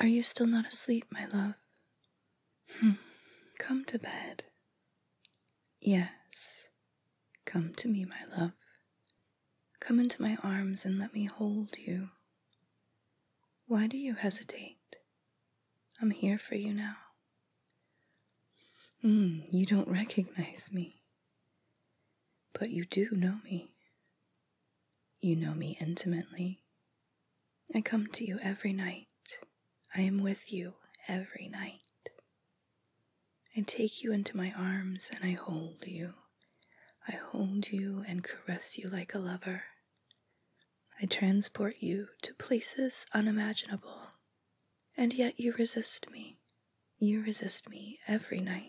Are you still not asleep, my love? Come to bed. Yes, come to me, my love. Come into my arms and let me hold you. Why do you hesitate? I'm here for you now. You don't recognize me, but you do know me. You know me intimately. I come to you every night. I am with you every night. I take you into my arms and I hold you. I hold you and caress you like a lover. I transport you to places unimaginable, and yet you resist me. You resist me every night.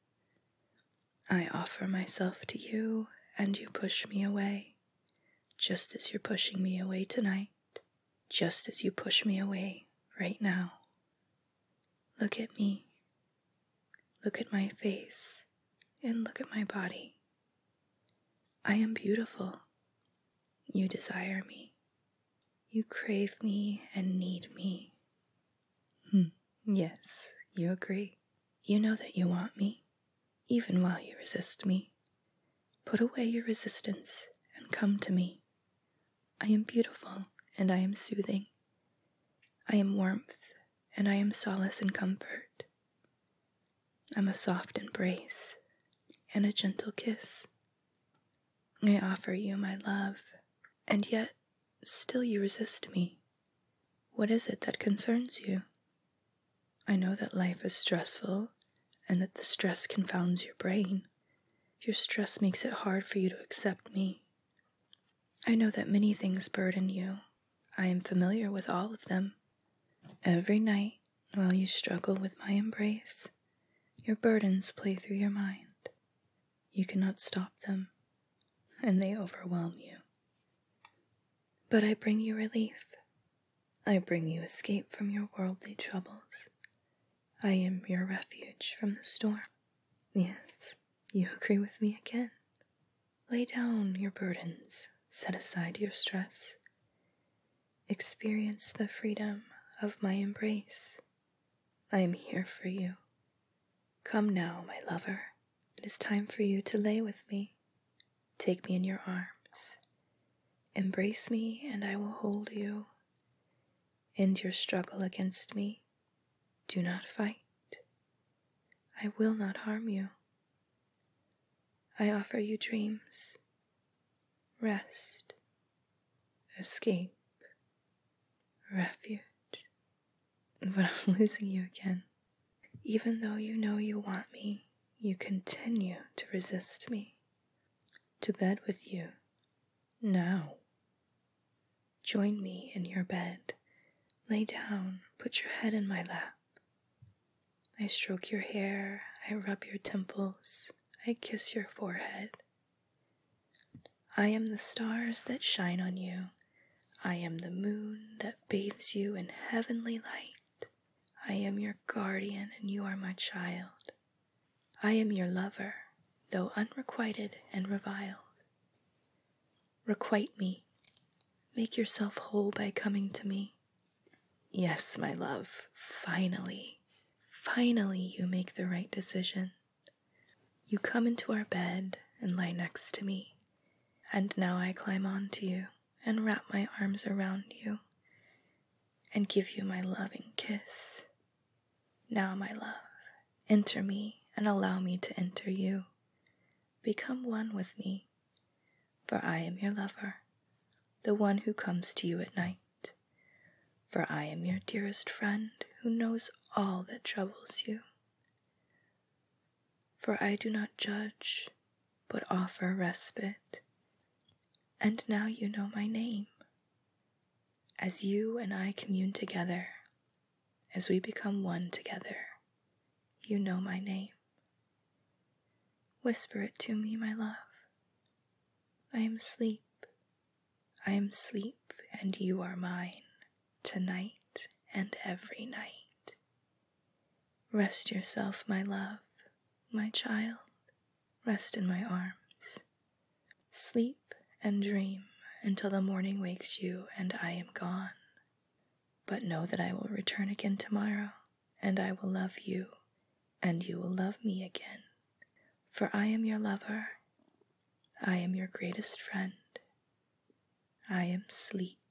I offer myself to you and you push me away, just as you're pushing me away tonight, just as you push me away right now. Look at me. Look at my face and look at my body. I am beautiful. You desire me. You crave me and need me. Yes, you agree. You know that you want me, even while you resist me. Put away your resistance and come to me. I am beautiful and I am soothing. I am warmth and I am solace and comfort. I'm a soft embrace and a gentle kiss. I offer you my love, and yet still you resist me. What is it that concerns you? I know that life is stressful and that the stress confounds your brain. Your stress makes it hard for you to accept me. I know that many things burden you. I am familiar with all of them. Every night, while you struggle with my embrace, your burdens play through your mind. You cannot stop them, and they overwhelm you. But I bring you relief. I bring you escape from your worldly troubles. I am your refuge from the storm. Yes, you agree with me again. Lay down your burdens. Set aside your stress. Experience the freedom of my embrace. I am here for you. Come now, my lover. It is time for you to lay with me. Take me in your arms. Embrace me and I will hold you. End your struggle against me. Do not fight. I will not harm you. I offer you dreams, rest, escape, refuge. But I'm losing you again. Even though you know you want me, you continue to resist me. To bed with you, now. Join me in your bed. Lay down, put your head in my lap. I stroke your hair, I rub your temples, I kiss your forehead. I am the stars that shine on you. I am the moon that bathes you in heavenly light. I am your guardian and you are my child. I am your lover, though unrequited and reviled. Requite me. Make yourself whole by coming to me. Yes, my love, finally you make the right decision. You come into our bed and lie next to me, and now I climb onto you and wrap my arms around you and give you my loving kiss. Now, my love, enter me and allow me to enter you. Become one with me, for I am your lover, the one who comes to you at night. For I am your dearest friend who knows all that troubles you. For I do not judge, but offer respite. And now you know my name. As you and I commune together, as we become one together, you know my name. Whisper it to me, my love. I am asleep. I am asleep, and you are mine, tonight and every night. Rest yourself, my love, my child. Rest in my arms. Sleep and dream until the morning wakes you and I am gone. But know that I will return again tomorrow, and I will love you, and you will love me again. For I am your lover. I am your greatest friend. I am sleep.